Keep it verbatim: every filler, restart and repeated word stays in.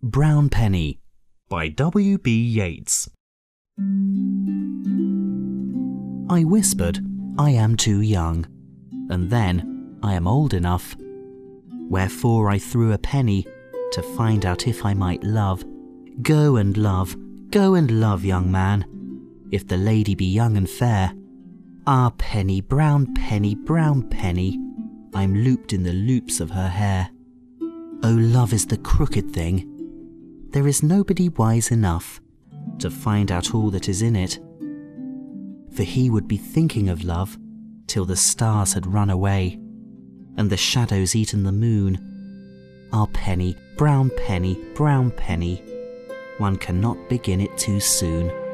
Brown Penny by W B Yeats. I whispered, I am too young, and then I am old enough. Wherefore I threw a penny to find out if I might love. Go and love, go and love, young man, if the lady be young and fair. Ah, penny, brown penny, brown penny, I'm looped in the loops of her hair. Oh, love is the crooked thing. There is nobody wise enough to find out all that is in it. For he would be thinking of love till the stars had run away, and the shadows eaten the moon. Ah, penny, brown penny, brown penny, one cannot begin it too soon.